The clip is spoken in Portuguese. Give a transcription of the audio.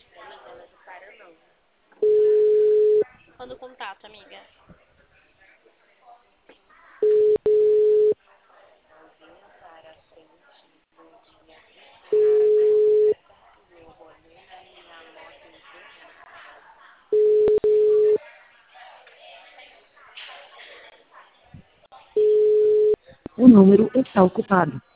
Manda o contato, amiga. O número está ocupado.